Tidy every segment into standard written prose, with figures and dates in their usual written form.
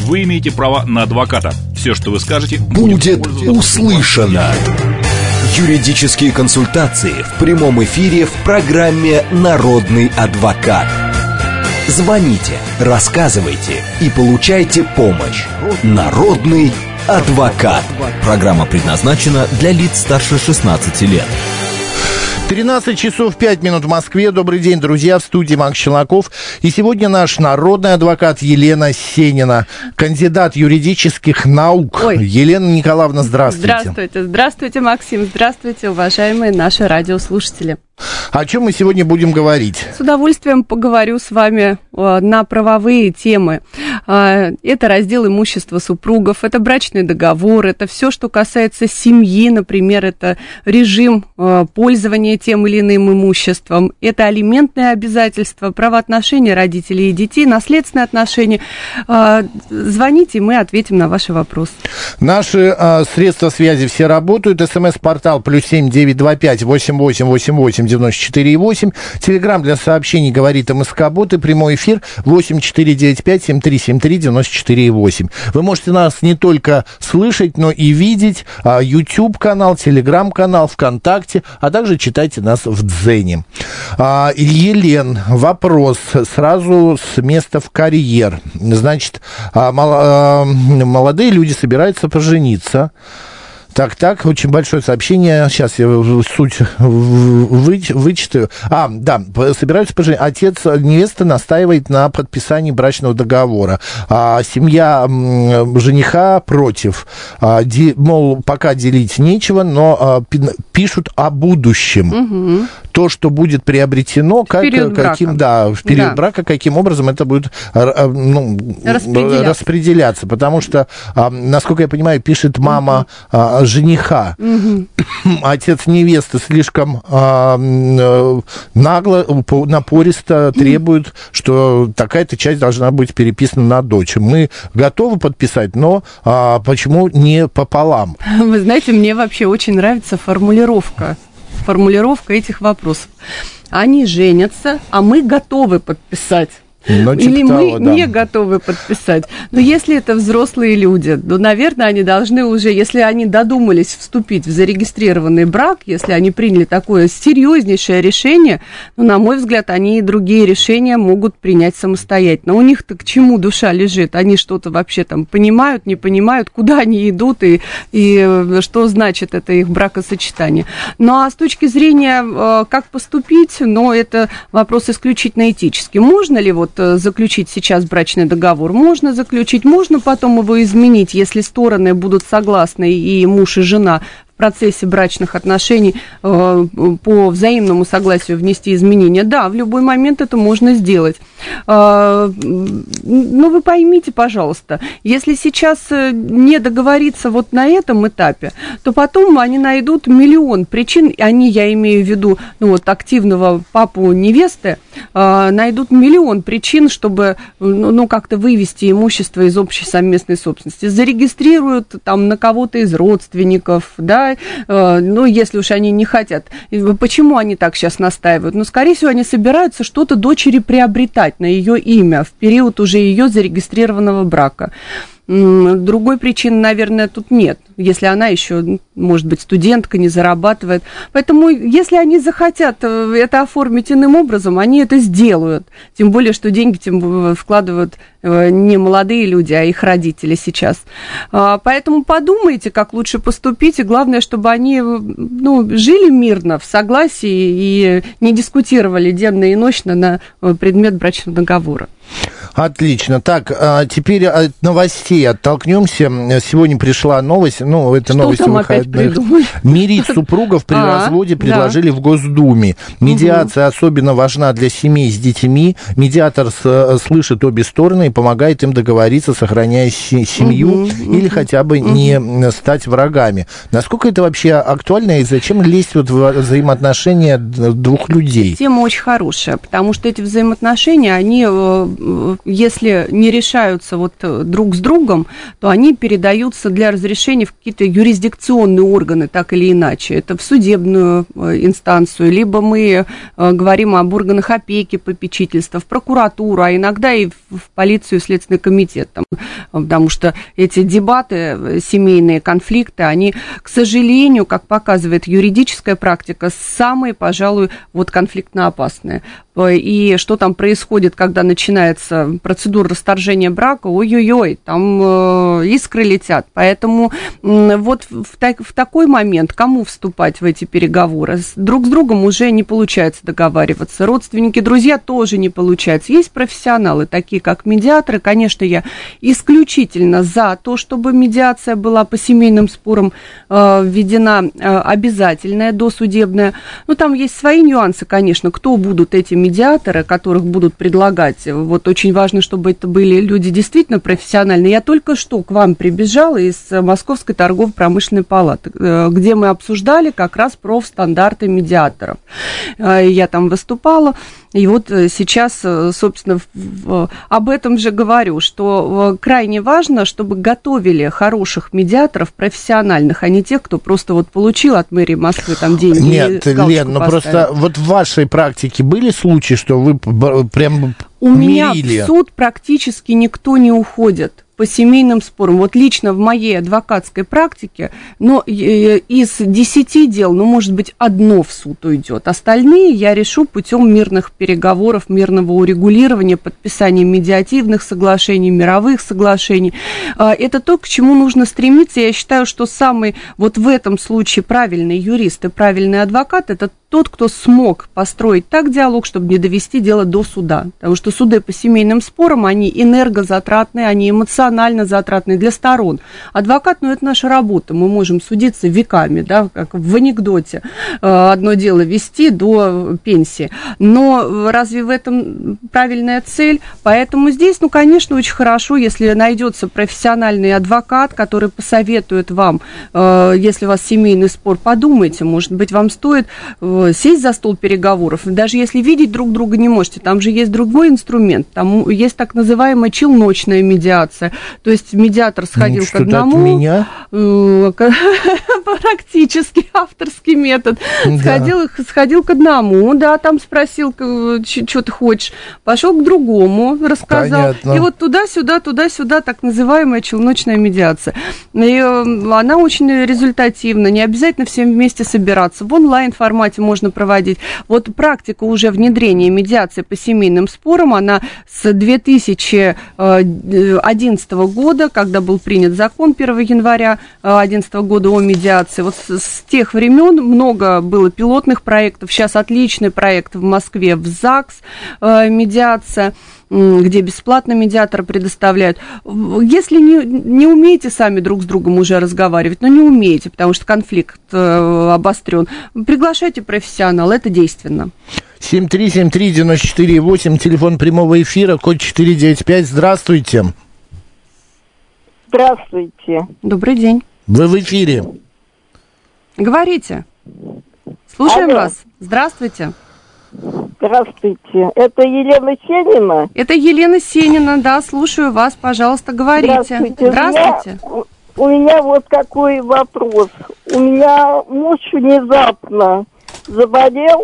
вы имеете право на адвоката. Все, что вы скажете, будет услышано. Юридические консультации в прямом эфире в программе «Народный адвокат». Звоните, рассказывайте и получайте помощь. Народный адвокат. Программа предназначена для лиц старше 16 лет. 13 часов 5 минут в Москве. Добрый день, друзья, в студии Макс Челноков. И сегодня наш народный адвокат Елена Сенина, кандидат юридических наук. Ой. Елена Николаевна, здравствуйте. Здравствуйте, здравствуйте, Максим, здравствуйте, уважаемые наши радиослушатели. О чем мы сегодня будем говорить? С удовольствием поговорю с вами на правовые темы. Это раздел имущества супругов, это брачный договор, это все, что касается семьи, например, это режим пользования тем или иным имуществом, это алиментные обязательства, правоотношения родителей и детей, наследственные отношения. Звоните, мы ответим на ваши вопросы. Наши средства связи все работают. СМС-портал +7 925 8888 94,8. Телеграм для сообщений говорит МСК-бот и прямой эфир 8495 7373 94,8. Вы можете нас не только слышать, но и видеть. YouTube-канал, Телеграм-канал, ВКонтакте, а также читайте нас в Дзене. Елен, вопрос сразу с места в карьер. Значит, молодые люди собираются пожениться. Так, очень большое сообщение. Сейчас я суть вычитаю. Собираются пожениться. Отец невесты настаивает на подписании брачного договора. Семья жениха против. Мол, пока делить нечего, но пишут о будущем. Угу. То, что будет приобретено, в период брака, каким образом это будет распределяться. Потому что, насколько я понимаю, пишет мама жениха. Угу. Отец невесты слишком нагло, напористо требует, что такая-то часть должна быть переписана на дочь. Мы готовы подписать, но почему не пополам? Вы знаете, мне вообще очень нравится формулировка этих вопросов. Они женятся, а мы готовы подписать. Или мы не готовы подписать. Но если это взрослые люди, то, наверное, они должны уже, если они додумались вступить в зарегистрированный брак, если они приняли такое серьезнейшее решение, на мой взгляд, они и другие решения могут принять самостоятельно. У них-то к чему душа лежит? Они что-то вообще там понимают, не понимают, куда они идут и что значит это их бракосочетание. Ну, а с точки зрения, как поступить, это вопрос исключительно этический. Можно ли заключить сейчас брачный договор? Можно заключить, можно потом его изменить, если стороны будут согласны, и муж, и жена в процессе брачных отношений по взаимному согласию внести изменения. Да, в любой момент это можно сделать. Но вы поймите, пожалуйста, если сейчас не договориться на этом этапе, то потом они найдут миллион причин, я имею в виду активного папу невесты, найдут миллион причин, чтобы как-то вывести имущество из общей совместной собственности. Зарегистрируют там на кого-то из родственников, да, если уж они не хотят. Почему они так сейчас настаивают? Скорее всего, они собираются что-то дочери приобретать на ее имя в период уже ее зарегистрированного брака. Другой причины, наверное, тут нет, если она еще, может быть, студентка, не зарабатывает. Поэтому, если они захотят это оформить иным образом, они это сделают. Тем более, что деньги вкладывают не молодые люди, а их родители сейчас. Поэтому подумайте, как лучше поступить, и главное, чтобы они жили мирно, в согласии и не дискутировали денно и ночно на предмет брачного договора. Отлично. Так, теперь от новостей оттолкнемся. Сегодня пришла новость, это новость выходных. Мирить супругов при разводе предложили в Госдуме. Медиация особенно важна для семей с детьми. Медиатор слышит обе стороны и помогает им договориться, сохраняя семью или хотя бы не стать врагами. Насколько это вообще актуально и зачем лезть в взаимоотношения двух людей? Тема очень хорошая, потому что эти взаимоотношения, они если не решаются вот друг с другом, то они передаются для разрешения в какие-то юрисдикционные органы, так или иначе. Это в судебную инстанцию, либо мы говорим об органах опеки, попечительства, в прокуратуру, а иногда и в полицию и Следственный комитет. Потому что эти дебаты, семейные конфликты, они, к сожалению, как показывает юридическая практика, самые, пожалуй, вот конфликтно опасные. И что там происходит, когда начинается процедура расторжения брака, ой-ой-ой, там искры летят. Поэтому вот в такой момент кому вступать в эти переговоры? Друг с другом уже не получается договариваться. Родственники, друзья тоже не получается. Есть профессионалы, такие как медиаторы. Конечно, я исключительно за то, чтобы медиация была по семейным спорам введена обязательная, досудебная. Но там есть свои нюансы, конечно, кто будут эти медиаторы, которых будут предлагать. Вот очень важно, чтобы это были люди действительно профессиональные. Я только что к вам прибежала из Московской торгово-промышленной палаты, где мы обсуждали как раз профстандарты медиаторов. Я там выступала. И вот сейчас, собственно, об этом же говорю, что крайне важно, чтобы готовили хороших медиаторов, профессиональных, а не тех, кто просто вот получил от мэрии Москвы там деньги. Нет, Лен, ну просто вот в вашей практике были случаи, что вы прям У меня в суд практически никто не уходит по семейным спорам. Вот лично в моей адвокатской практике, но из 10 дел, ну, может быть, одно в суд уйдет. Остальные я решу путем мирных переговоров, мирного урегулирования, подписания медиативных соглашений, мировых соглашений. Это то, к чему нужно стремиться. Я считаю, что самый вот в этом случае правильный юрист и правильный адвокат – это тот, кто смог построить так диалог, чтобы не довести дело до суда. Потому что суды по семейным спорам, они энергозатратные, они эмоционально затратные для сторон. Адвокат, ну, это наша работа, мы можем судиться веками, да, как в анекдоте, одно дело вести до пенсии. Но разве в этом правильная цель? Поэтому здесь, ну, конечно, очень хорошо, если найдется профессиональный адвокат, который посоветует вам, если у вас семейный спор, подумайте, может быть, вам стоит сесть за стол переговоров, даже если видеть друг друга не можете, там же есть другой инструмент, там есть так называемая челночная медиация, то есть медиатор сходил к одному, от меня? Практически авторский метод, да. сходил к одному, да, там спросил, что ты хочешь, пошел к другому, рассказал, понятно. И вот туда-сюда, так называемая челночная медиация, и она очень результативна, не обязательно всем вместе собираться, в онлайн-формате можно проводить. Вот практика уже внедрения медиации по семейным спорам, она с 2011 года, когда был принят закон 1 января 2011 года о медиации, вот с тех времен много было пилотных проектов, сейчас отличный проект в Москве, в ЗАГС медиация, где бесплатно медиатора предоставляют. Если не умеете сами друг с другом уже разговаривать, но не умеете, потому что конфликт обострен, приглашайте профессионала, это действенно. 7373948, телефон прямого эфира, код 495. Здравствуйте. Здравствуйте. Добрый день. Вы в эфире. Говорите. Слушаем вас. Здравствуйте. Здравствуйте. Это Елена Сенина? Это Елена Сенина, да, слушаю вас, пожалуйста, говорите. Здравствуйте. У меня вот какой вопрос. У меня муж внезапно заболел,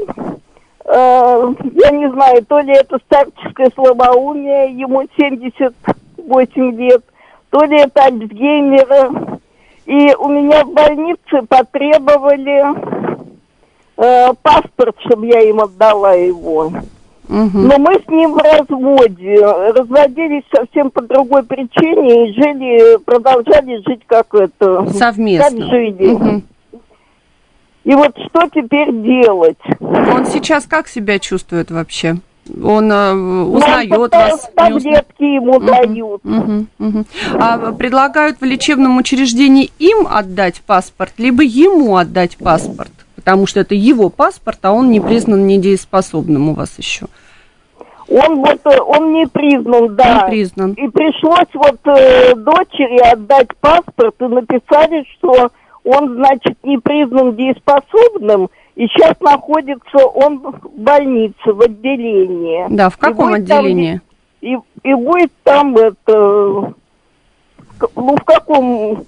я не знаю, то ли это старческое слабоумие, ему 78 лет, то ли это Альцгеймера. И у меня в больнице потребовали паспорт, чтобы я им отдала его. Но мы с ним в разводе. Разводились совсем по другой причине и продолжали жить как это. Совместно. Как жили. И вот что теперь делать? Он сейчас как себя чувствует вообще? Он узнает вас? Таблетки ему дают. А предлагают в лечебном учреждении им отдать паспорт, либо ему отдать паспорт? Потому что это его паспорт, а он не признан недееспособным у вас еще. Он не признан, да. Не признан. И пришлось дочери отдать паспорт, и написали, что он, значит, не признан дееспособным, и сейчас находится он в больнице, в отделении. Да, в каком отделении? И будет там это... Ну, в каком?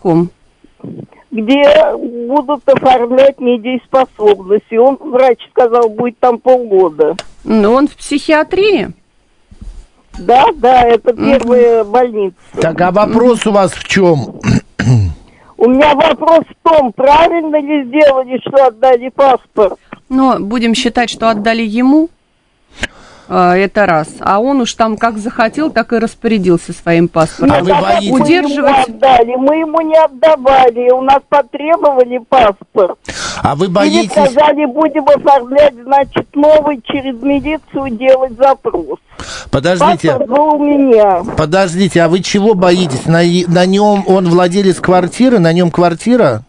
Где будут оформлять недееспособность. И он, врач сказал, будет там полгода. Ну, он в психиатрии? Да, это первая больница. Так, а вопрос у вас в чем? У меня вопрос в том, правильно ли сделали, что отдали паспорт? Ну, будем считать, что отдали ему. Это раз. А он уж там как захотел, так и распорядился своим паспортом. Нет, мы ему не отдавали. У нас потребовали паспорт. А вы боитесь... Или сказали, будем оформлять, значит, новый, через милицию делать запрос. Подождите. Паспорт был у меня. Подождите, а вы чего боитесь? На нем он владелец квартиры, на нем квартира?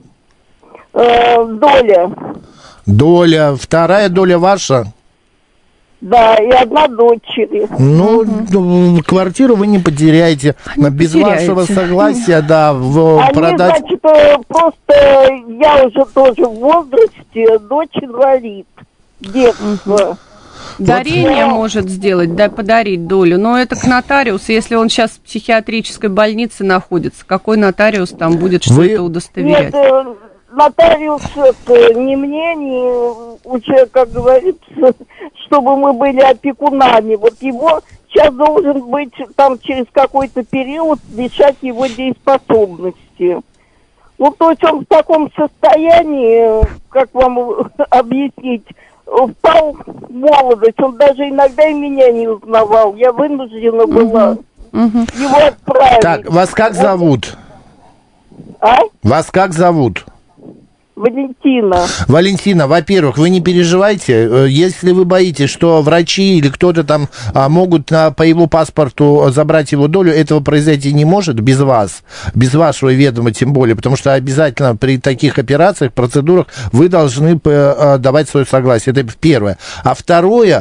Доля. Доля. Вторая доля ваша? Да, и одна дочери. Ну, квартиру вы не потеряете. Без вашего согласия, да, продать... Значит, просто я уже тоже в возрасте, дочь инвалид. Детство. Дарение может сделать, да, подарить долю, но это к нотариусу. Если он сейчас в психиатрической больнице находится, какой нотариус там будет что-то удостоверять? Нет, нотариус не мне, не уже, как говорится, чтобы мы были опекунами. Вот его сейчас должен быть там через какой-то период лишать его дееспособности. Ну, то есть он в таком состоянии, как вам объяснить, впал в молодость. Он даже иногда и меня не узнавал. Я вынуждена была его отправить. Так, вас как зовут? А? Вас как зовут? Валентина. Валентина, во-первых, вы не переживайте, если вы боитесь, что врачи или кто-то там могут по его паспорту забрать его долю, этого произойти не может без вас, без вашего ведома тем более, потому что обязательно при таких операциях, процедурах вы должны давать свое согласие, это первое. А второе,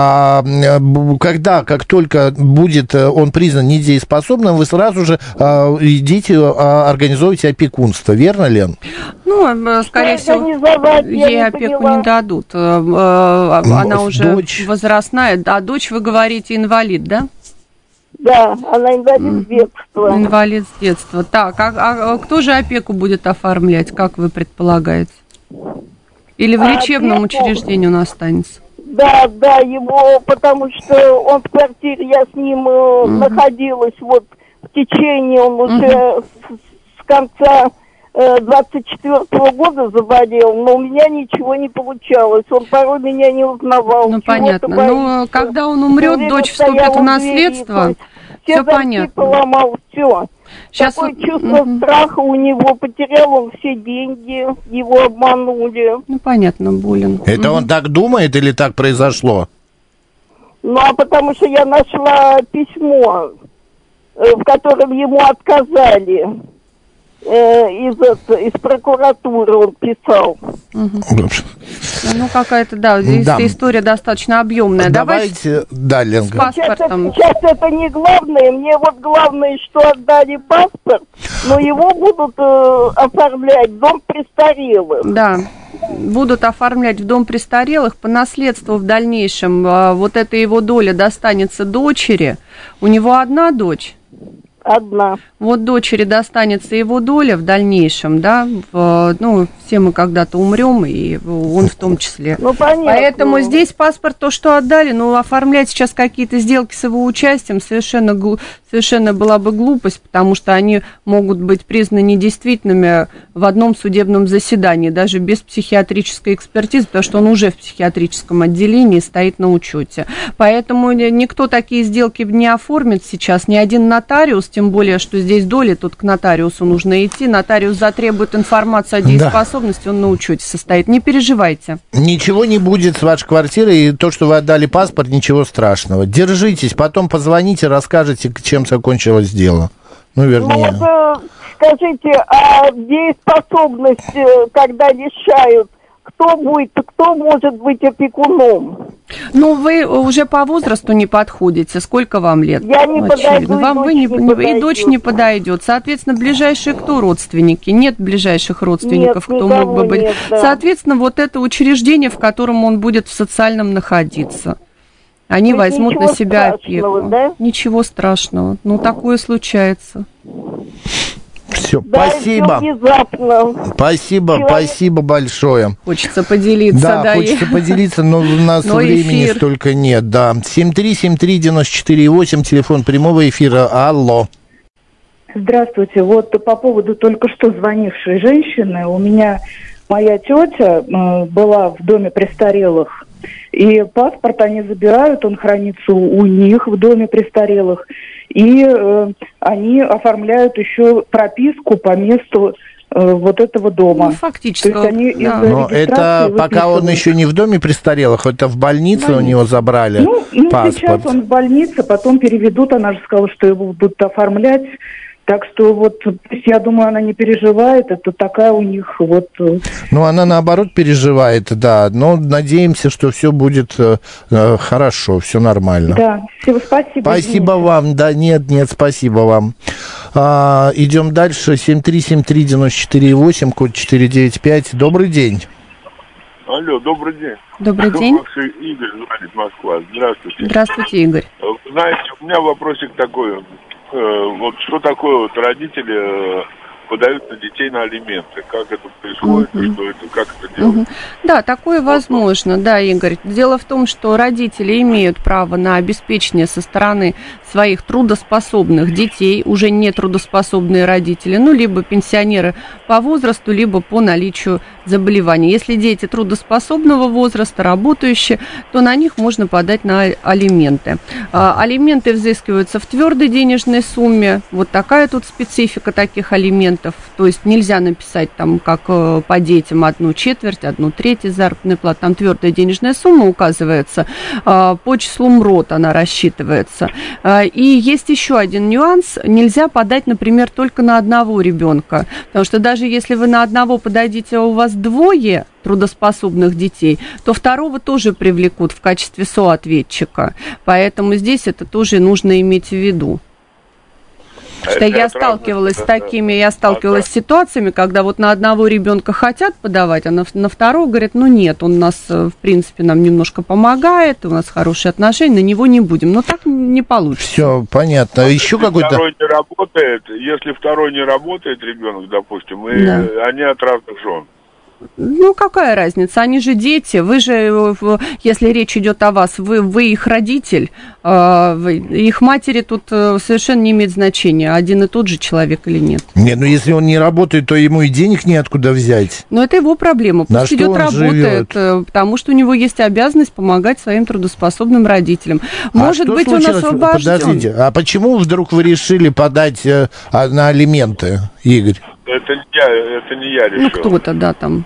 как только будет он признан недееспособным, вы сразу же идите, организуете опекунство, верно, Лен? Ну, скорее всего, ей опеку не дадут. Она уже возрастная. А дочь, вы говорите, инвалид, да? Да, она инвалид с детства. Инвалид с детства. Так, а кто же опеку будет оформлять, как вы предполагаете? Или в лечебном учреждении он останется? Да, его, потому что он в квартире, я с ним находилась вот в течение, он уже с конца 24-го года заболел, но у меня ничего не получалось. Он порой меня не узнавал. Ну, понятно. Но когда он умрет, дочь вступит в наследство. Все понятно. Поломал, все. Сейчас такое чувство страха у него. Потерял он все деньги, его обманули. Ну, понятно, болен. Это он так думает или так произошло? Ну, а потому что я нашла письмо, в котором ему отказали. Из прокуратуры он писал. Ну, какая-то, да, история достаточно объемная. Давайте, да, Ленка. С паспортом. Сейчас это не главное. Мне вот главное, что отдали паспорт, но его будут оформлять в дом престарелых. Да, будут оформлять в дом престарелых. По наследству в дальнейшем вот эта его доля достанется дочери. У него одна дочь? Одна. Вот дочери достанется его доля в дальнейшем, да, все мы когда-то умрем, и он в том числе. Ну, понятно. Поэтому здесь паспорт, то, что отдали, оформлять сейчас какие-то сделки с его участием совершенно была бы глупость, потому что они могут быть признаны недействительными в одном судебном заседании, даже без психиатрической экспертизы, потому что он уже в психиатрическом отделении стоит на учете. Поэтому никто такие сделки не оформит сейчас, ни один нотариус, тем более, что здесь доли, тут к нотариусу нужно идти, нотариус затребует информацию о дееспособности, он на учете состоит. Не переживайте. Ничего не будет с вашей квартирой, и то, что вы отдали паспорт, ничего страшного. Держитесь, потом позвоните, расскажете, чем закончилось дело. Вернее. Скажите, а дееспособность, когда лишают, кто может быть опекуном? Вы уже по возрасту не подходите. Сколько вам лет? Я не подойду, и дочь не подойдет. Соответственно, ближайшие кто родственники? Нет ближайших родственников, кто мог бы быть. Да. Соответственно, вот это учреждение, в котором он будет в социальном находиться. Они возьмут на себя опеку. Да? Ничего страшного. Ну, такое случается. Все, да, спасибо. Спасибо большое. Хочется поделиться. Да, хочется поделиться, но у нас времени столько нет. Да. 7373948, телефон прямого эфира. Алло. Здравствуйте. Вот по поводу только что звонившей женщины. У меня моя тетя была в доме престарелых. И паспорт они забирают, он хранится у них в доме престарелых. И они оформляют еще прописку по месту вот этого дома. Ну, фактически. То есть они Но это пока он еще не в доме престарелых, это в больнице у него забрали паспорт. Сейчас он в больнице, потом переведут, она же сказала, что его будут оформлять. Так что вот, я думаю, она не переживает, это такая у них вот... Ну, она наоборот переживает, да, но надеемся, что все будет хорошо, все нормально. Да, всего спасибо. Спасибо вам, да, нет, спасибо вам. Идем дальше, 7373948, код 495, добрый день. Алло, добрый день. Добрый день. Игорь звонит, Москва, здравствуйте. Здравствуйте, Игорь. Знаете, у меня вопросик такой. Вот что такое вот родители подают на детей на алименты? Как это происходит? Что это, как это делать? Да, такое возможно, да, Игорь. Дело в том, что родители имеют право на обеспечение со стороны своих трудоспособных детей, уже не трудоспособные родители, ну, либо пенсионеры по возрасту, либо по наличию заболеваний. Если дети трудоспособного возраста, работающие, то на них можно подать на алименты. Алименты взыскиваются в твердой денежной сумме. Вот такая тут специфика таких алиментов. То есть нельзя написать там, как по детям, 1/4, 1/3 заработной платы. Там твердая денежная сумма указывается. По числу МРОТ она рассчитывается. И есть еще один нюанс. Нельзя подать, например, только на одного ребенка. Потому что даже если вы на одного подадите, а у вас двое трудоспособных детей, то второго тоже привлекут в качестве соответчика. Поэтому здесь это тоже нужно иметь в виду. Что я сталкивалась с ситуациями, когда вот на одного ребенка хотят подавать, а на второго говорят, ну нет, он нас, в принципе, нам немножко помогает, у нас хорошие отношения, на него не будем. Но так не получится. Все, понятно. Еще какой-то... Если второй не работает ребенок, допустим, и они от разных жен. Ну, какая разница? Они же дети. Вы же, если речь идет о вас, вы их родитель. Их матери тут совершенно не имеет значения, один и тот же человек или нет. Нет, ну если он не работает, то ему и денег неоткуда взять. Но это его проблема. Пусть идет работает, потому что у него есть обязанность помогать своим трудоспособным родителям. Может быть, он освобожден. Подождите, а почему вдруг вы решили подать на алименты, Игорь? Это не я решил. Ну, кто-то, да, там.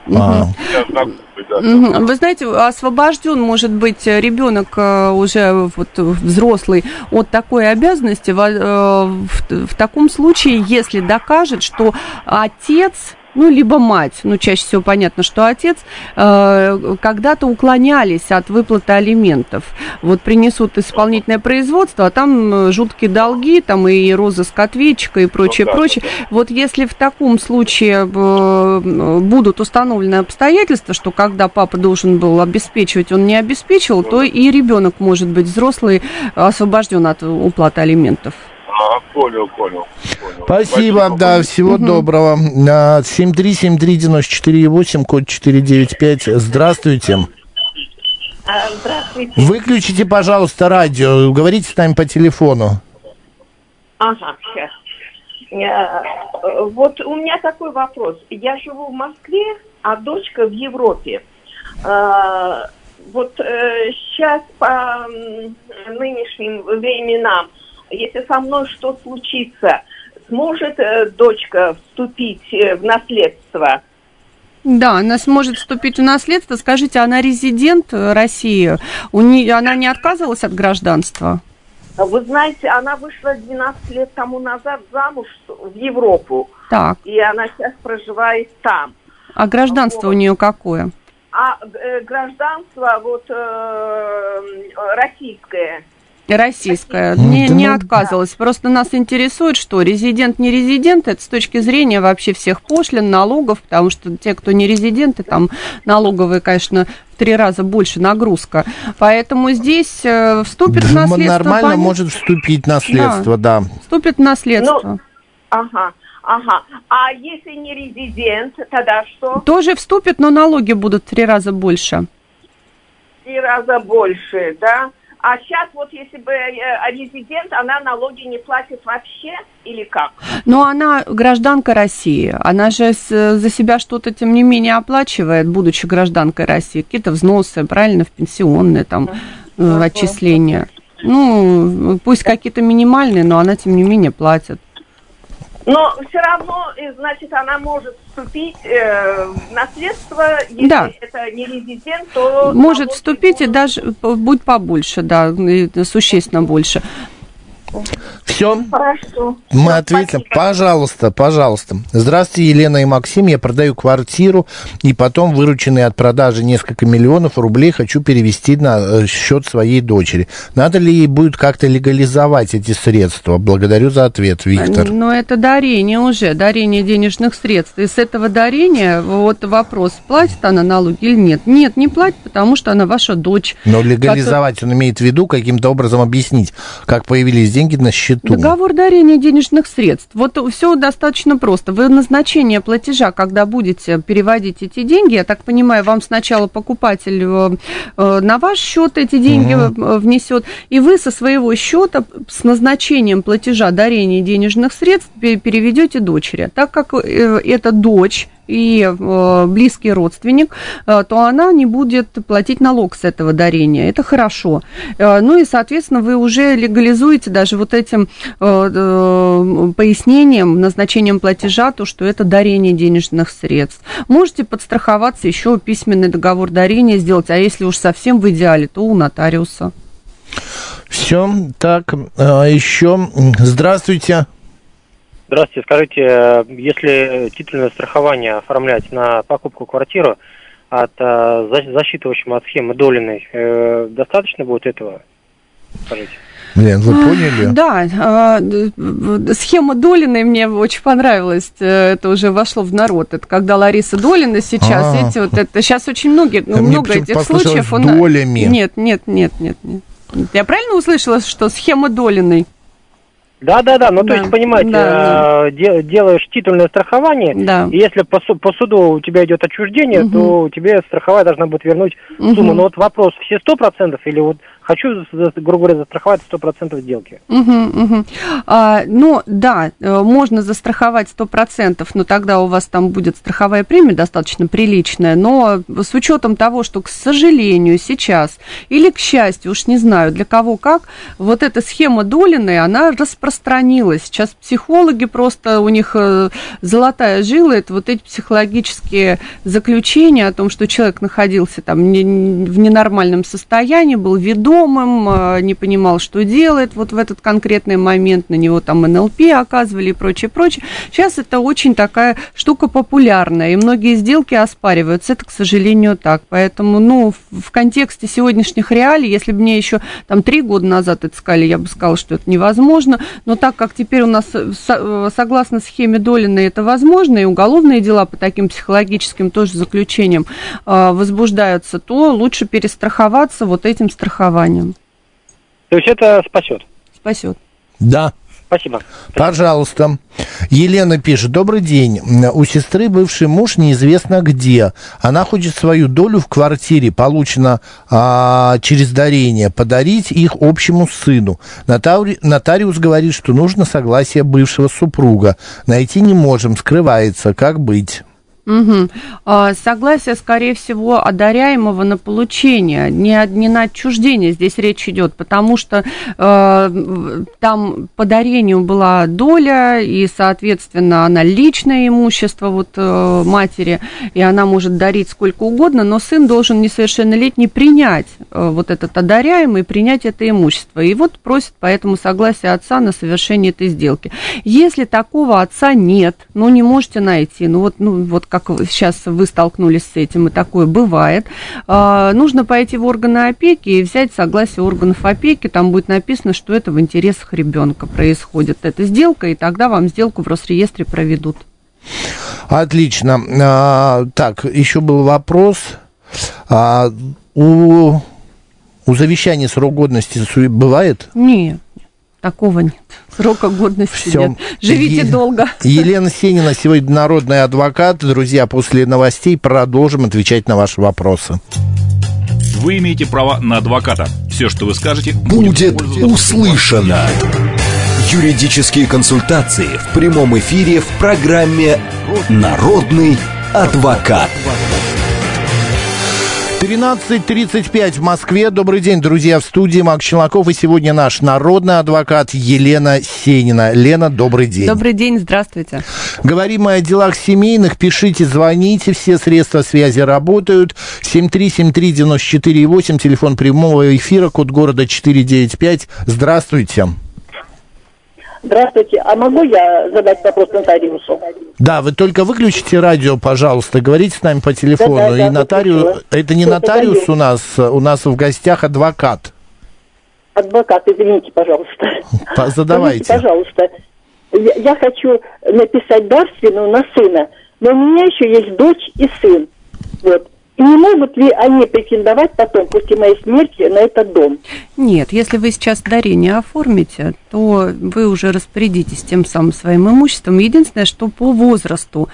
Вы знаете, освобожден может быть ребенок уже вот, взрослый от такой обязанности в таком случае, если докажет, что отец... Ну, либо мать, ну, чаще всего понятно, что отец, когда-то уклонялись от выплаты алиментов. Вот принесут исполнительное производство, а там жуткие долги, там и розыск ответчика и прочее, прочее. Вот если в таком случае будут установлены обстоятельства, что когда папа должен был обеспечивать, он не обеспечивал, то и ребенок, может быть, взрослый, освобожден от уплаты алиментов. Понял. Спасибо, да, всего доброго. 7373948, код 495. Здравствуйте. Здравствуйте. Выключите, пожалуйста, радио. Говорите с нами по телефону. Ага, сейчас. Вот у меня такой вопрос. Я живу в Москве, а дочка в Европе. Вот сейчас по нынешним временам, если со мной что случится, сможет дочка вступить в наследство? Да, она сможет вступить в наследство. Скажите, она резидент России? Она не отказывалась от гражданства? Вы знаете, она вышла 12 лет тому назад замуж в Европу. Так. И она сейчас проживает там. А гражданство у нее какое? А гражданство вот российское. Российская. Не отказывалась. Просто нас интересует, что резидент, не резидент, это с точки зрения вообще всех пошлин, налогов, потому что те, кто не резиденты, там налоговые, конечно, в 3 раза больше нагрузка. Поэтому здесь вступит в наследство. Нормально может вступить наследство, да. Вступит в наследство. Ага. А если не резидент, тогда что? Тоже вступит, но налоги будут в 3 раза больше. 3 раза больше, да? А сейчас вот если бы резидент, она налоги не платит вообще или как? Но она гражданка России. Она же за себя что-то, тем не менее, оплачивает, будучи гражданкой России. Какие-то взносы, правильно, в пенсионные там отчисления. Ну, пусть какие-то минимальные, но она, тем не менее, платит. Но все равно, значит, она может вступить в наследство, если это не резидент, то... Может вступить и даже будет побольше, да, и существенно больше. Все? Хорошо. Мы ответим. Пожалуйста. Здравствуйте, Елена и Максим. Я продаю квартиру, и потом вырученные от продажи несколько миллионов рублей хочу перевести на счет своей дочери. Надо ли ей будет как-то легализовать эти средства? Благодарю за ответ, Виктор. Но это дарение уже, дарение денежных средств. И с этого дарения вот вопрос, платит она налоги или нет. Нет, не платит, потому что она ваша дочь. Но легализовать он имеет в виду, каким-то образом объяснить, как появились деньги на счету. Договор дарения денежных средств. Вот все достаточно просто. Вы назначение платежа, когда будете переводить эти деньги, я так понимаю, вам сначала покупатель на ваш счет эти деньги внесет, и вы со своего счета с назначением платежа дарения денежных средств переведете дочери. Так как это дочь и близкий родственник, то она не будет платить налог с этого дарения. Это хорошо. Ну и, соответственно, вы уже легализуете даже вот этим пояснением, назначением платежа, то, что это дарение денежных средств. Можете подстраховаться, еще письменный договор дарения сделать, а если уж совсем в идеале, то у нотариуса. Все, так, еще. Здравствуйте. Здравствуйте, скажите, если титульное страхование оформлять на покупку квартиры от защиты, в общем, от схемы Долиной, достаточно будет этого? Скажите. Блин, вы поняли? Да, схема Долиной мне очень понравилась, это уже вошло в народ. Это когда Лариса Долина сейчас, видите, вот это сейчас очень много этих случаев. Долями. Нет. Я правильно услышала, что схема Долиной? Да, ну то есть, понимаете, делаешь титульное страхование, и если по суду у тебя идет отчуждение, то тебе страховая должна будет вернуть сумму. Но вот вопрос, все 100% или вот хочу, грубо говоря, застраховать 100% сделки? Ну, да, можно застраховать 100%, но тогда у вас там будет страховая премия достаточно приличная, но с учетом того, что, к сожалению, сейчас, или к счастью, уж не знаю, для кого как, вот эта схема Долиной, она распространилась. Сейчас психологи просто, у них золотая жила, это вот эти психологические заключения о том, что человек находился там в ненормальном состоянии, был ведомым, не понимал, что делает вот в этот конкретный момент, на него там НЛП оказывали и прочее. Сейчас это очень такая штука популярная, и многие сделки оспариваются, это, к сожалению, так. Поэтому, в контексте сегодняшних реалий, если бы мне еще там 3 года назад это сказали, я бы сказала, что это невозможно, но так как теперь у нас, согласно схеме Долиной, это возможно, и уголовные дела по таким психологическим тоже заключениям возбуждаются, то лучше перестраховаться вот этим страхованием. То есть это спасет? Спасет. Да. Спасибо. Пожалуйста. Елена пишет. Добрый день. У сестры бывший муж неизвестно где. Она хочет свою долю в квартире, получено через дарение, подарить их общему сыну. Нотариус говорит, что нужно согласие бывшего супруга. Найти не можем, скрывается. Как быть? Согласие, скорее всего, одаряемого на получение, не на отчуждение здесь речь идет, потому что там по дарению была доля, и, соответственно, она личное имущество вот матери, и она может дарить сколько угодно, но сын должен несовершеннолетний принять вот этот одаряемый, принять это имущество. И вот просит поэтому согласие отца на совершение этой сделки. Если такого отца нет, не можете найти, вот как сейчас вы столкнулись с этим, и такое бывает, нужно пойти в органы опеки и взять согласие органов опеки, там будет написано, что это в интересах ребенка происходит эта сделка, и тогда вам сделку в Росреестре проведут. Отлично. Так, еще был вопрос. У завещания срок годности бывает? Нет. Такого нет. Срока годности нет. Живите долго. Елена Сенина сегодня народный адвокат. Друзья, после новостей продолжим отвечать на ваши вопросы. Вы имеете право на адвоката. Все, что вы скажете, будет услышано. Юридические консультации в прямом эфире в программе «Народный адвокат». 13:35 в Москве. Добрый день, друзья, в студии Макс Челноков. И сегодня наш народный адвокат Елена Сенина. Лена, добрый день. Добрый день, здравствуйте. Говорим мы о делах семейных. Пишите, звоните. Все средства связи работают. 7373948, телефон прямого эфира, код города 495. Здравствуйте. Здравствуйте. А могу я задать вопрос нотариусу? Да, вы только выключите радио, пожалуйста, говорите с нами по телефону. Да, и нотариус, это не нотариус у нас в гостях адвокат. Адвокат, извините, пожалуйста. Задавайте. Скажите, пожалуйста, я хочу написать дарственную на сына, но у меня еще есть дочь и сын. Вот. И не могут ли они претендовать потом, после моей смерти, на этот дом? Нет, если вы сейчас дарение оформите, то вы уже распорядитесь тем самым своим имуществом. Единственное, что по возрасту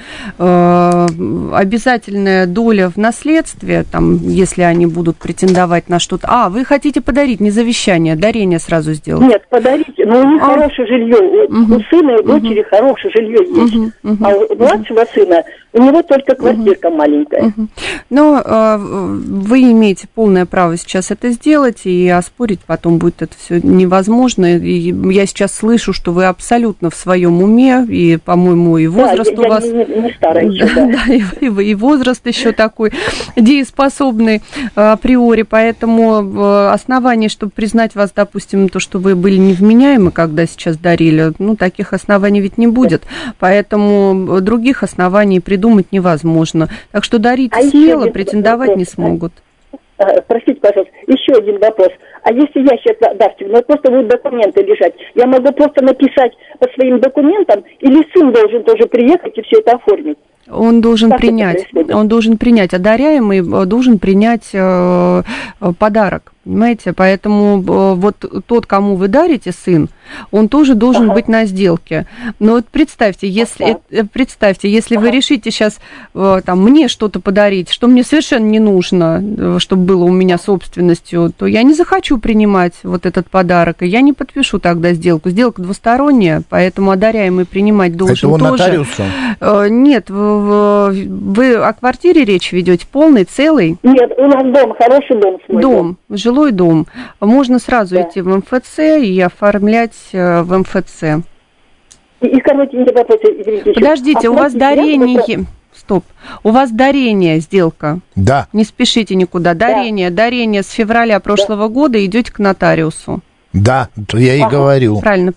обязательная доля в наследстве, там, если они будут претендовать на что-то... вы хотите подарить, не завещание, дарение сразу сделать? Нет, подарите, но у них хорошее жилье. У сына и дочери хорошее жилье есть. А у младшего сына, у него только квартирка маленькая. Но вы имеете полное право сейчас это сделать, и оспорить потом будет это все невозможно. И я сейчас слышу, что вы абсолютно в своем уме, и, по-моему, и возраст у вас... не старая еще, да. И возраст еще такой дееспособный априори, поэтому оснований, чтобы признать вас, допустим, то, что вы были невменяемы, когда сейчас дарили, таких оснований ведь не будет. Поэтому других оснований придумать невозможно. Так что дарите смело, претендовать не смогут. Простите, пожалуйста, еще один вопрос. А если я сейчас дарственный, просто будут документы лежать, я могу просто написать по своим документам, или сын должен тоже приехать и все это оформить? Он должен принять, одаряемый должен принять подарок, понимаете? Поэтому вот тот, кому вы дарите, сын, он тоже должен быть на сделке. Но вот представьте, если вы решите сейчас мне что-то подарить, что мне совершенно не нужно, чтобы было у меня собственностью, то я не захочу принимать вот этот подарок, и я не подпишу тогда сделку. Сделка двусторонняя, поэтому одаряемый принимать должен тоже. Это у нотариуса? Нет, вы о квартире речь ведете, полный, целый? Нет, у нас дом, хороший дом. Дом, жилой дом. Можно сразу идти в МФЦ и оформлять в МФЦ. И коротенький вопрос, извините. Подождите, у вас дарение... Стоп. У вас дарение, сделка. Да. Не спешите никуда. Дарение с февраля прошлого года идете к нотариусу. Да, я и говорю. Правильно.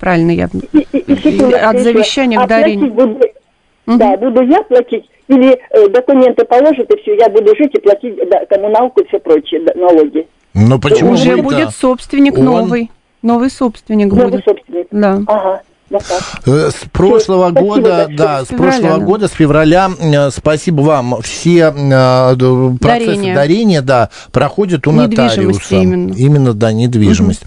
От завещания к дарению. Да, буду я платить, или документы положат, и все, я буду жить и платить коммуналку и все прочее, налоги. Но почему уже будет собственник новый. Новый собственник будет. Новый собственник. Да. Ага. С прошлого года, с февраля, спасибо вам, все процессы дарения, проходят у нотариуса. Именно, да, недвижимость.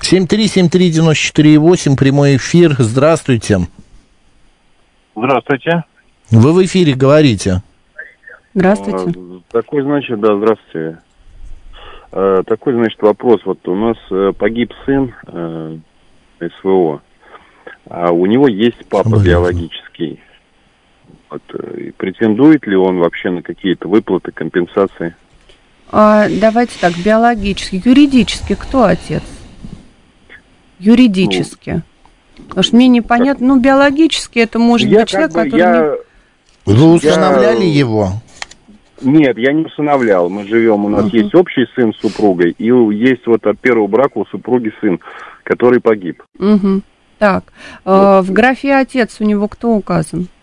7373948, прямой эфир, здравствуйте. Здравствуйте. Вы в эфире говорите. Здравствуйте. Такой, здравствуйте. Такой, вопрос. Вот у нас погиб сын СВО, а у него есть папа биологический. Вот, претендует ли он вообще на какие-то выплаты, компенсации? Давайте так, биологически. Юридически кто отец? Юридически. Потому что мне непонятно, биологически это может быть человек, который... Вы усыновляли его? Нет, я не усыновлял. Мы живем, у нас есть общий сын с супругой, и есть вот от первого брака у супруги сын, который погиб. Так, в графе отец у него кто указан?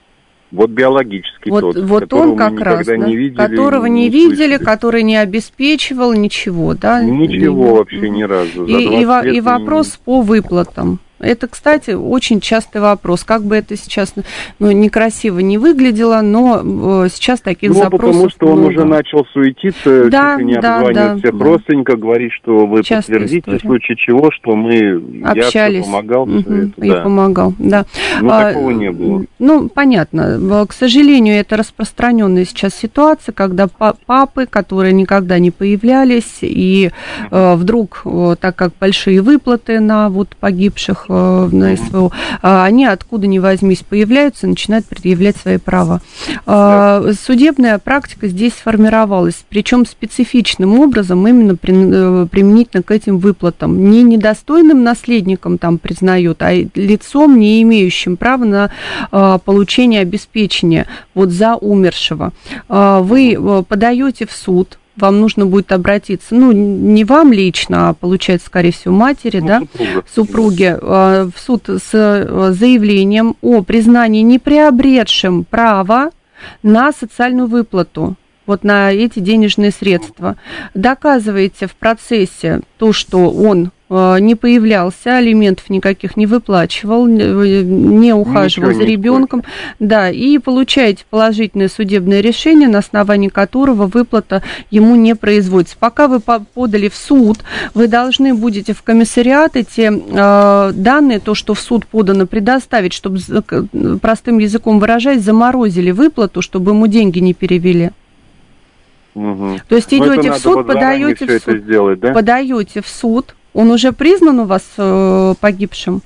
Вот биологический тот, вот он как раз, да, не видели, которого не видели, который не обеспечивал ничего, да? Ничего вообще ни разу. И вопрос по выплатам. Это, кстати, очень частый вопрос. Как бы это сейчас некрасиво не выглядело, но сейчас таких запросов потому что он много. уже начал суетиться, чуть ли не обзванивать всех родственников, говорить, что вы частая подтвердите, история. в случае чего, что общались. Я помогал. И помогал, да. Такого не было. Понятно. К сожалению, это распространенная сейчас ситуация, когда папы, которые никогда не появлялись, и вдруг, так как большие выплаты на погибших на СВО, они откуда ни возьмись появляются и начинают предъявлять свои права. Судебная практика здесь сформировалась, причем специфичным образом именно применительно к этим выплатам. Не недостойным наследникам там признают, а лицом, не имеющим права на получение обеспечения за умершего. Вы подаете в суд, вам нужно будет обратиться, не вам лично, а, получается, скорее всего, матери, супруге, в суд с заявлением о признании неприобретшим права на социальную выплату, на эти денежные средства. Доказываете в процессе то, что он не появлялся, алиментов никаких не выплачивал, не ухаживал за ребенком, и получаете положительное судебное решение, на основании которого выплата ему не производится. Пока вы подали в суд, вы должны будете в комиссариат эти данные, то, что в суд подано, предоставить, чтобы, простым языком выражаясь, заморозили выплату, чтобы ему деньги не перевели. То есть идете в суд, подаете в суд, подаете в суд. Он уже признан у вас погибшим?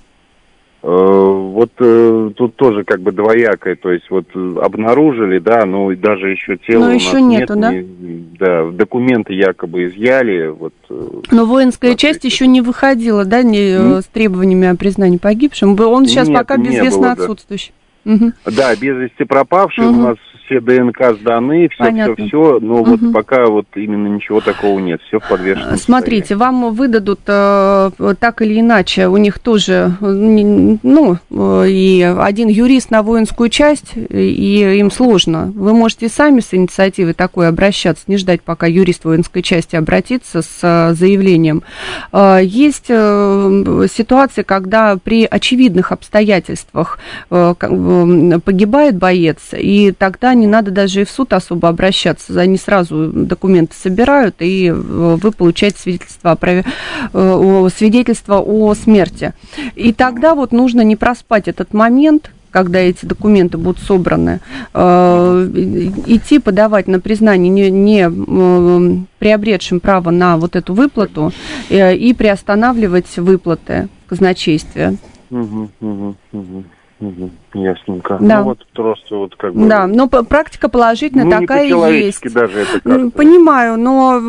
Тут тоже двоякое, то есть обнаружили, и даже еще тело у нас нету, документы якобы изъяли. Но воинская часть еще не выходила, с требованиями о признании погибшим. Он сейчас пока безвестно отсутствующий. Да, без вести пропавший, у нас все ДНК сданы, все, но пока именно ничего такого нет, все в подвешенном Смотрите, состоянии. Вам выдадут так или иначе, у них тоже, и один юрист на воинскую часть, и им сложно. Вы можете сами с инициативой такой обращаться, не ждать, пока юрист воинской части обратится с заявлением. Есть ситуации, когда при очевидных обстоятельствах погибает боец, и тогда не надо даже и в суд особо обращаться. Они сразу документы собирают, и вы получаете свидетельство о смерти. И тогда нужно не проспать этот момент, когда эти документы будут собраны, идти подавать на признание не приобретшим право на эту выплату и приостанавливать выплаты казначействия. Ясненько. Да. Просто Да, но практика положительная такая и есть. Даже это как-то. Понимаю, но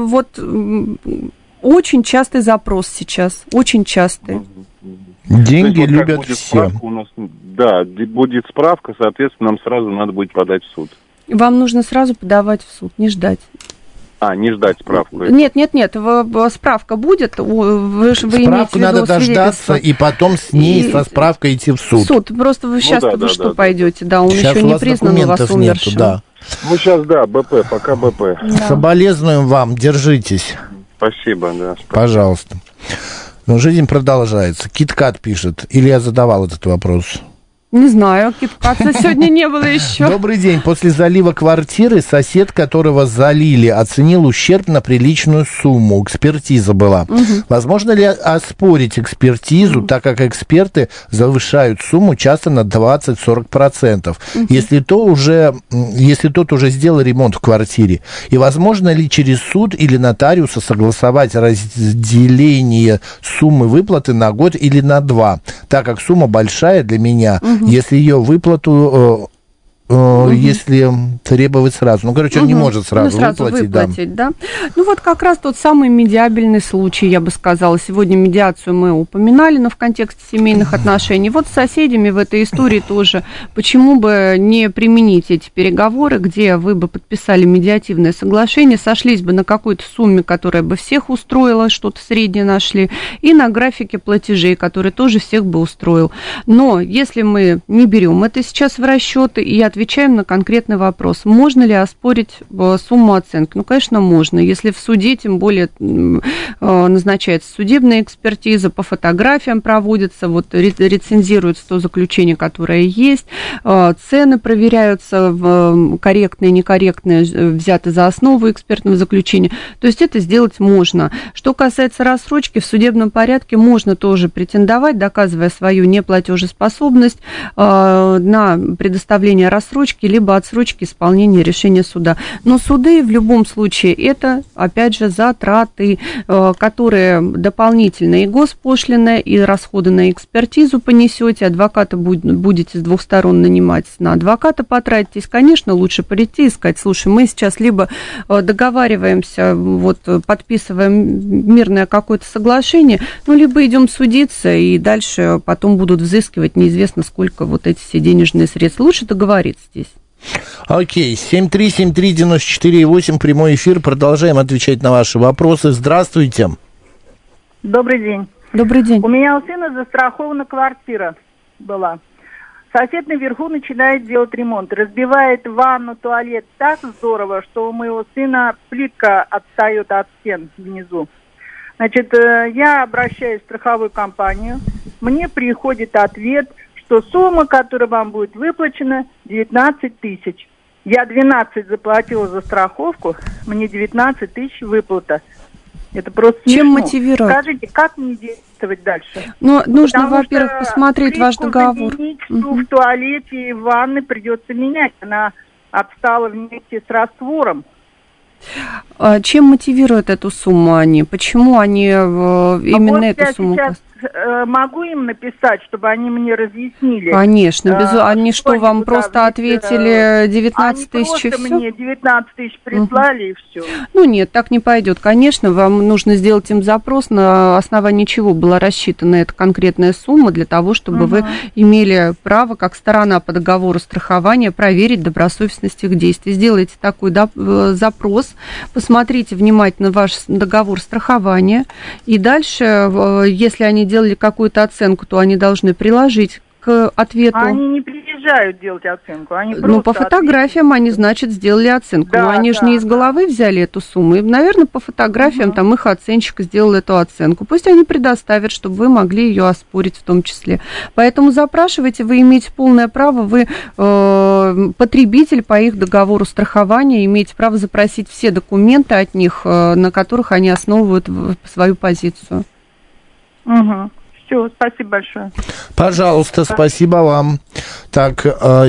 очень частый запрос сейчас, очень частый. Деньги любят все. Будет справка, соответственно, нам сразу надо будет подать в суд. Вам нужно сразу подавать в суд, не ждать. Не ждать справку. Нет, справка будет. Справку надо дождаться, и потом с ней со справкой идти в суд. Просто вы сейчас пойдете, он сейчас еще не признан у вас умершим. Сейчас, БП, пока БП. Да. Соболезнуем вам, держитесь. Спасибо, Пожалуйста. Жизнь продолжается. Кит-Кат пишет, или я задавал этот вопрос? Не знаю, Кит-Ката сегодня не было еще. Добрый день. После залива квартиры сосед, которого залили, оценил ущерб на приличную сумму. Экспертиза была. Возможно ли оспорить экспертизу, так как эксперты завышают сумму часто на 20-40%, если тот уже сделал ремонт в квартире? И возможно ли через суд или нотариуса согласовать разделение суммы выплаты на год или на 2, так как сумма большая для меня, если ее выплату, если требовать сразу. Он не может сразу выплатить. Да. Как раз тот самый медиабельный случай, я бы сказала. Сегодня медиацию мы упоминали, но в контексте семейных отношений. С соседями в этой истории тоже. Почему бы не применить эти переговоры, где вы бы подписали медиативное соглашение, сошлись бы на какой-то сумме, которая бы всех устроила, что-то среднее нашли, и на графике платежей, который тоже всех бы устроил. Но если мы не берем это сейчас в расчет и отвечаем отвечаем на конкретный вопрос. Можно ли оспорить сумму оценки? Ну, конечно, можно. Если в суде, тем более, назначается судебная экспертиза, по фотографиям проводится, вот рецензируется то заключение, которое есть, цены проверяются, корректные, некорректные, взяты за основу экспертного заключения. То есть это сделать можно. Что касается рассрочки, в судебном порядке можно тоже претендовать, доказывая свою неплатежеспособность на предоставление рассрочки либо отсрочки исполнения решения суда. Но суды в любом случае это, опять же, затраты, которые дополнительно и госпошлины, и расходы на экспертизу понесете, адвоката будете с двух сторон нанимать, на адвоката потратитесь. Конечно, лучше прийти и сказать: слушай, мы сейчас либо договариваемся, вот, подписываем мирное какое-то соглашение, ну, либо идем судиться, и дальше потом будут взыскивать неизвестно сколько вот эти все денежные средства. Лучше договориться здесь. Окей, 7373948, прямой эфир, продолжаем отвечать на ваши вопросы. Здравствуйте. Добрый день. Добрый день. У меня у сына застрахована квартира была. Сосед наверху начинает делать ремонт, разбивает ванну, туалет так здорово, что у моего сына плитка отстает от стен внизу. Значит, я обращаюсь в страховую компанию, мне приходит ответ, что сумма, которая вам будет выплачена, 19 тысяч. Я 12 заплатила за страховку, мне 19 тысяч выплата. Это просто чем смешно. Мотивировать? Скажите, как мне действовать дальше? Ну, нужно, во-первых, посмотреть ваш договор. В туалете и в ванной придется менять. Она обстала вместе с раствором. Чем мотивируют эту сумму они? Почему они именно эту сумму? Сейчас могу им написать, чтобы они мне разъяснили? Конечно. Они что, вам просто ответили 19 тысяч и все? Они просто мне 19 тысяч прислали и все. Ну нет, так не пойдет. Конечно, вам нужно сделать им запрос, на основании чего была рассчитана эта конкретная сумма, для того, чтобы вы имели право, как сторона по договору страхования, проверить добросовестность их действий. Сделайте такой запрос, посмотрите внимательно ваш договор страхования, и дальше, если они делали какую-то оценку, то они должны приложить к ответу. Они не приезжают делать оценку, они просто... Ну, по фотографиям они, значит, сделали оценку. Да, но они же не из головы взяли эту сумму. И, наверное, по фотографиям там их оценщик сделал эту оценку. Пусть они предоставят, чтобы вы могли ее оспорить в том числе. Поэтому запрашивайте, вы имеете полное право, вы потребитель по их договору страхования, имеете право запросить все документы от них, на которых они основывают свою позицию. Все, спасибо большое. Пожалуйста, спасибо вам. Так,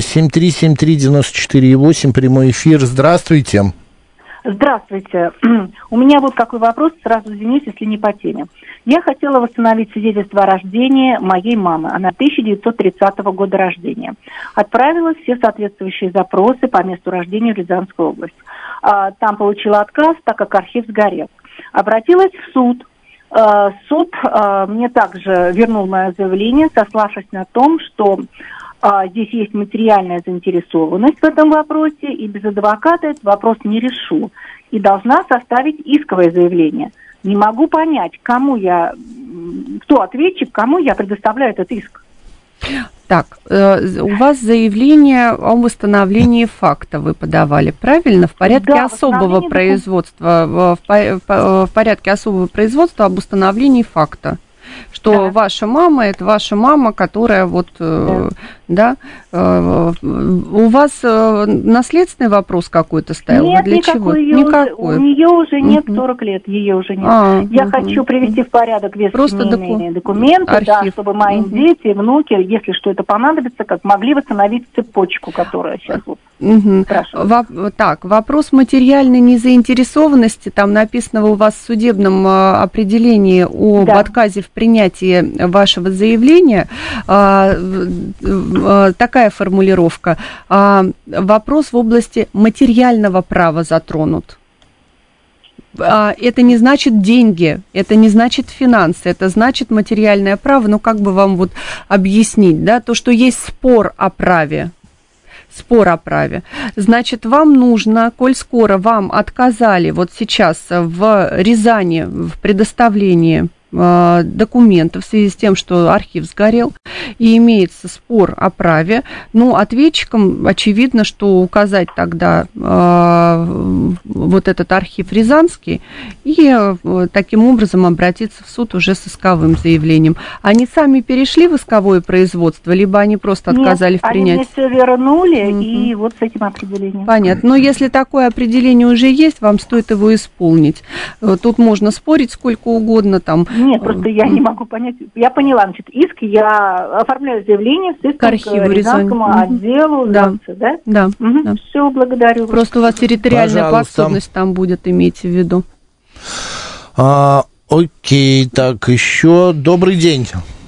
7373948, прямой эфир. Здравствуйте. Здравствуйте. У меня вот какой вопрос, сразу извинюсь, если не по теме. Я хотела восстановить свидетельство о рождении моей мамы. Она 1930 года рождения. Отправила все соответствующие запросы по месту рождения в Рязанскую область. Там получила отказ, так как архив сгорел. Обратилась в суд. Суд мне также вернул мое заявление, сославшись на том, что здесь есть материальная заинтересованность в этом вопросе, и без адвоката этот вопрос не решу. И должна составить исковое заявление. Не могу понять, кто ответчик, кому я предоставляю этот иск. Так, у вас заявление о восстановлении факта вы подавали, правильно? В порядке особого производства, в порядке особого производства об установлении факта. Что ваша мама, это ваша мама, которая вот, у вас наследственный вопрос какой-то стоял? Нет, для чего? Никакой. У нее уже нет 40 лет, ее уже нет. Я хочу привести в порядок весь семейные документы, чтобы мои дети, внуки, если что это понадобится, как могли восстановить цепочку, которая сейчас вот. Так, вопрос материальной незаинтересованности, там написано у вас в судебном определении об отказе в принятии вашего заявления, такая формулировка, вопрос в области материального права затронут. Это не значит деньги, это не значит финансы, это значит материальное право, ну как бы вам вот объяснить, да, то, что есть спор о праве. Значит, вам нужно, коль скоро вам отказали вот сейчас в Рязани в предоставлении документы в связи с тем, что архив сгорел, и имеется спор о праве, ну, ответчикам очевидно, что указать тогда вот этот архив рязанский и таким образом обратиться в суд уже с исковым заявлением. Они сами перешли в исковое производство, либо они просто отказали в принятии? Нет, они мне все вернули, и вот с этим определением. Понятно. Но если такое определение уже есть, вам стоит его исполнить. Тут можно спорить сколько угодно там. Нет, просто я не могу понять. Я поняла, значит, иск, я оформляю заявление с иском к Рязанскому отделу, да? Да. Да. Все, благодарю. Просто у вас территориальная подсудность там будет, имейте в виду. Окей, так, еще добрый день.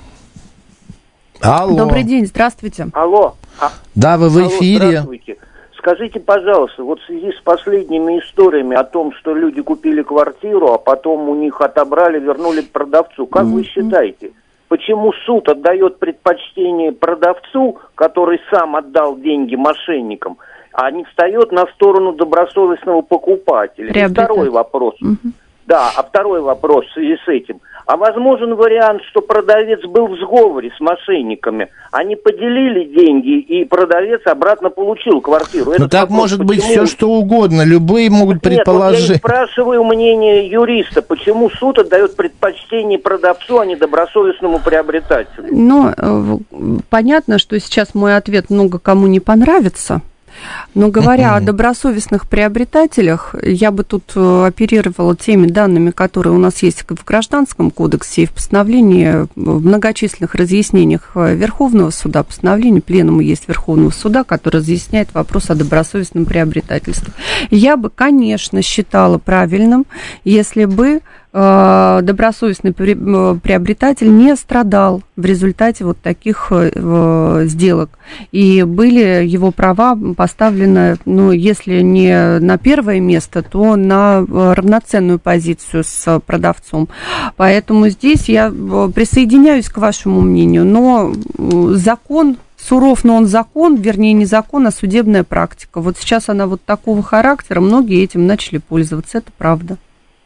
Алло. Добрый день, здравствуйте. Алло. Да, вы в эфире. Здравствуйте. Скажите, пожалуйста, вот в связи с последними историями о том, что люди купили квартиру, а потом у них отобрали, вернули продавцу, как вы считаете, почему суд отдает предпочтение продавцу, который сам отдал деньги мошенникам, а не встает на сторону добросовестного покупателя? И второй вопрос. Да, а второй вопрос в связи с этим. А возможен вариант, что продавец был в сговоре с мошенниками, они поделили деньги, и продавец обратно получил квартиру? Ну так может быть все что угодно, любые могут предположить. Нет, вот я спрашиваю мнение юриста, почему суд отдает предпочтение продавцу, а не добросовестному приобретателю? Ну, понятно, что сейчас мой ответ много кому не понравится. Но говоря о добросовестных приобретателях, я бы тут оперировала теми данными, которые у нас есть в Гражданском кодексе и в постановлении, в многочисленных разъяснениях Верховного суда, постановление Пленума есть Верховного суда, который разъясняет вопрос о добросовестном приобретательстве. Я бы, конечно, считала правильным, если бы добросовестный приобретатель не страдал в результате вот таких сделок. И были его права поставлены, ну, если не на первое место, то на равноценную позицию с продавцом. Поэтому здесь я присоединяюсь к вашему мнению. Но закон суров, но он закон, вернее, не закон, а судебная практика. Вот сейчас она вот такого характера, многие этим начали пользоваться, это правда.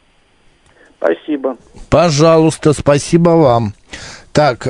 Спасибо. Пожалуйста, спасибо вам. Так,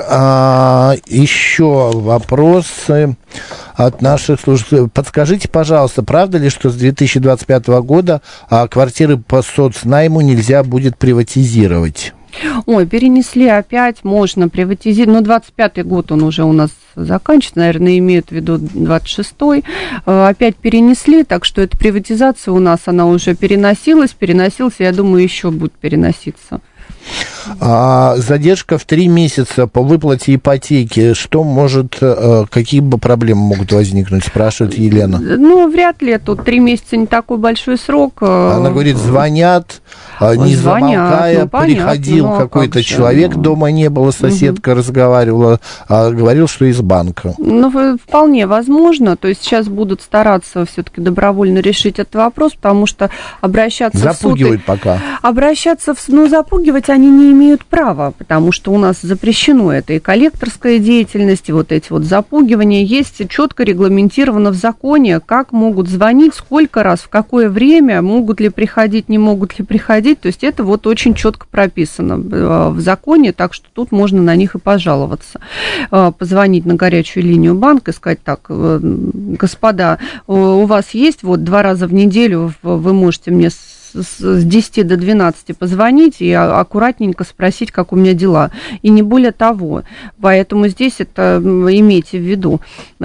еще вопросы от наших слушателей. Подскажите, пожалуйста, правда ли, что с 2025 года квартиры по соцнайму нельзя будет приватизировать? Ой, перенесли опять, можно приватизировать, но 25-й год он уже у нас заканчивается, наверное, имеют в виду 26-й, опять перенесли, так что эта приватизация у нас, она уже переносилась, я думаю, еще будет переноситься. Задержка в 3 месяца по выплате ипотеки, что может, какие бы проблемы могут возникнуть, спрашивает Елена. Ну, вряд ли, тут 3 месяца не такой большой срок. Она говорит, звонят, не замолкая, приходил какой-то человек, дома не было, соседка разговаривала, говорил, что из банка. Ну, вполне возможно, то есть сейчас будут стараться все-таки добровольно решить этот вопрос, потому что обращаться в суд... Запугивают пока. Запугивать они не имеют права, потому что у нас запрещено это и коллекторская деятельность, и вот эти вот запугивания. Есть четко регламентировано в законе, как могут звонить, сколько раз, в какое время, могут ли приходить, не могут ли приходить. То есть это вот очень четко прописано в законе, так что тут можно на них и пожаловаться. Позвонить на горячую линию банка и сказать: так, господа, у вас есть вот 2 раза в неделю, вы можете мне с 10 до 12 позвонить и аккуратненько спросить, как у меня дела. И не более того. Поэтому здесь это имейте в виду.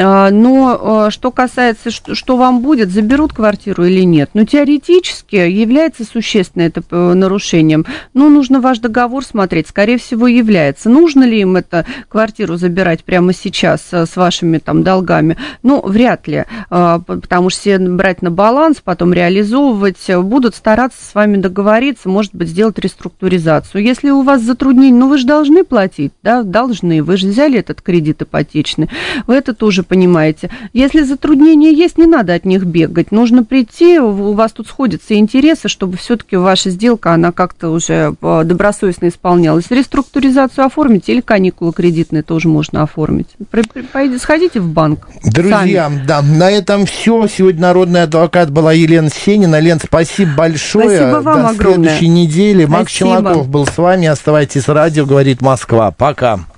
Но что касается, что вам будет, заберут квартиру или нет, ну, теоретически является существенным это нарушением. Но нужно ваш договор смотреть. Скорее всего, является. Нужно ли им эту квартиру забирать прямо сейчас с вашими там долгами? Ну, вряд ли. Потому что все брать на баланс, потом реализовывать, будут стараться с вами договориться, может быть, сделать реструктуризацию. Если у вас затруднения, ну, вы же должны платить, да, должны, вы же взяли этот кредит ипотечный, вы это тоже понимаете. Если затруднения есть, не надо от них бегать, нужно прийти, у вас тут сходятся интересы, чтобы все-таки ваша сделка, она как-то уже добросовестно исполнялась. Реструктуризацию оформить или каникулы кредитные тоже можно оформить. Сходите в банк. Друзья, сами. Да, на этом все. Сегодня народный адвокат была Елена Сенина. Лен, спасибо большое. большое. Спасибо вам До огромное. Следующей недели. Макс Челноков был с вами. Оставайтесь с радио, говорит Москва. Пока.